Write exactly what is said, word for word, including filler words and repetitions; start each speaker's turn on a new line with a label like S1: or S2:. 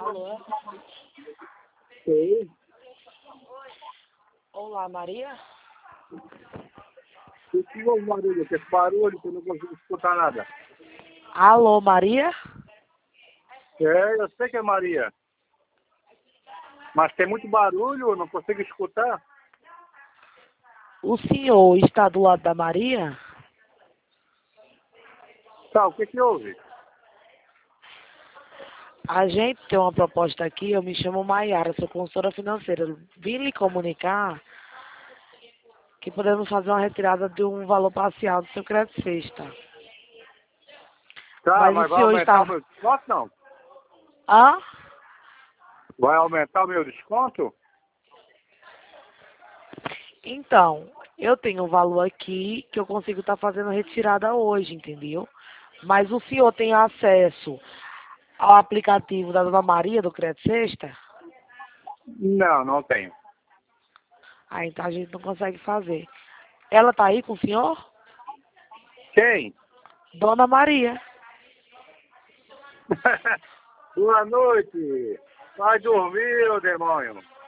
S1: Alô?
S2: Sei.
S1: Olá, Maria?
S2: O que houve, Marília? Que esse barulho que eu não consigo escutar nada.
S1: Alô, Maria?
S2: É, eu sei que é Maria. Mas tem muito barulho, eu não consigo escutar.
S1: O senhor está do lado da Maria?
S2: Tá, o que que houve?
S1: A gente tem uma proposta aqui, eu me chamo Maiara, sou consultora financeira. Eu vim lhe comunicar que podemos fazer uma retirada de um valor parcial do seu crédito sexta.
S2: Tá,
S1: Mas
S2: mas
S1: o
S2: vai
S1: senhor
S2: aumentar o
S1: está...
S2: meu desconto, não?
S1: Hã?
S2: Vai aumentar o meu desconto?
S1: Então, eu tenho um valor aqui que eu consigo estar fazendo retirada hoje, entendeu? Mas o senhor tem acesso ao aplicativo da Dona Maria do Crédito Sexta?
S2: Não, não tenho.
S1: Ah, então a gente não consegue fazer. Ela tá aí com o senhor?
S2: Quem?
S1: Dona Maria.
S2: Boa noite. Vai dormir, ô demônio.